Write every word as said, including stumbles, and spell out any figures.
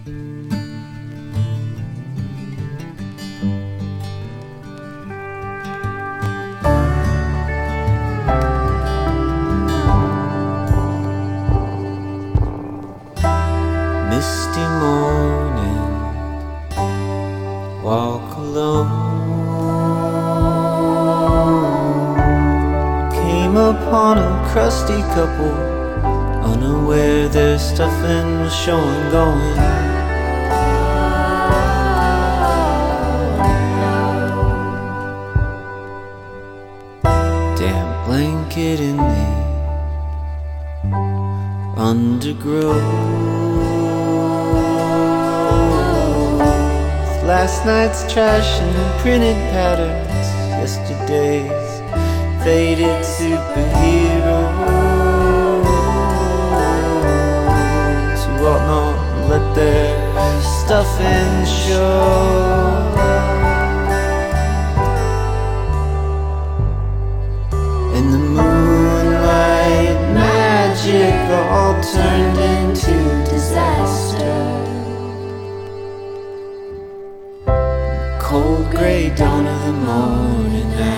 Misty morning, walk alone. Came upon a crusty couple, unaware their stuffing was showing going. Damp blanket in the undergrowth. Last night's trash and printed patterns, yesterday's faded superheroes who ought not let their stuffing show. And the moonlight magic all turned into disaster. Cold grey dawn of the morning.